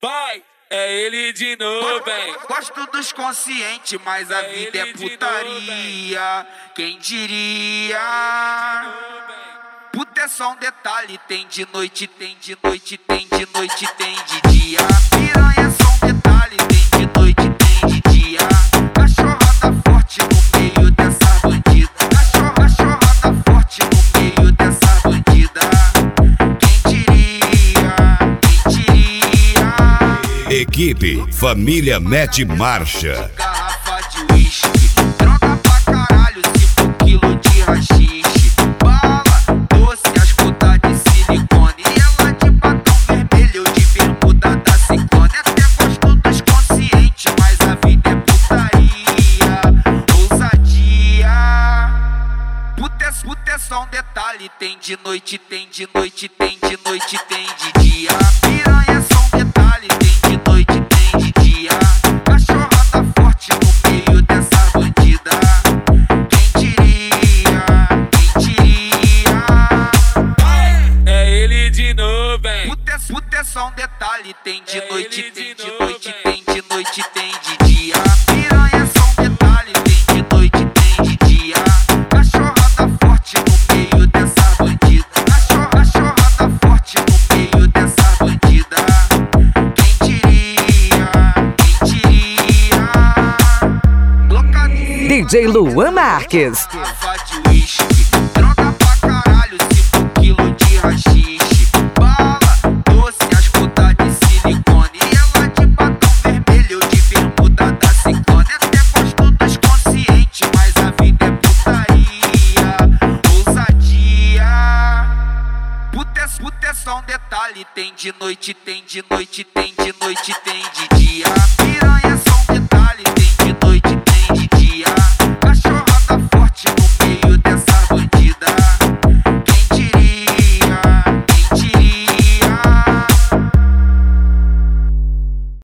Vai, é ele de novo, hein? Gosto dos conscientes, mas a vida é putaria. Quem diria? Puta é só um detalhe, tem de noite, tem de noite, tem de noite, tem de dia. Piranha é só um detalhe, tem de noite, tem de dia. Cachorrada forte no meio dessa bandida. Cachorrada forte no meio dessa bandida. Quem diria? Quem diria? Equipe Família Mete Marcha. Garrafa de uísque, droga pra caralho, 5 quilos de rachixe. Bala, doce, as putas de silicone. E ela de batom vermelho, de bermuda da Ciclone. Até gosto dos conscientes, mas a vida é putaria. Ousadia. Puta é só um detalhe, tem de noite, tem de noite, tem de noite, tem de dia. Piranha é só um detalhe, tem de noite, tem de dia. Cachorrada forte no meio dessa bandida. Quem diria? Quem diria? É ele de novo, hein? Puta é só um detalhe, tem de É noite, ele tem de de novo, noite, hein? tem de noite, tem de dia. Piranha é só um detalhe, tem de noite, tem de dia. Cachorrada forte no meio dessa bandida. Cachorrada forte no meio dessa bandida. Quem diria? Quem diria? Blocadinho. DJ Luan Marques. Garrafa de uísque, droga pra caralho, 5 quilos de rachixe. Bala, doce, as putas de silicone. E ela de batom vermelho, de bermuda da Ciclone. Até gosto dos conscientes, mas a vida é putaria. Ousadia. Puta é só um detalhe, tem de noite, tem de noite, tem de noite, tem de dia. Piranha é só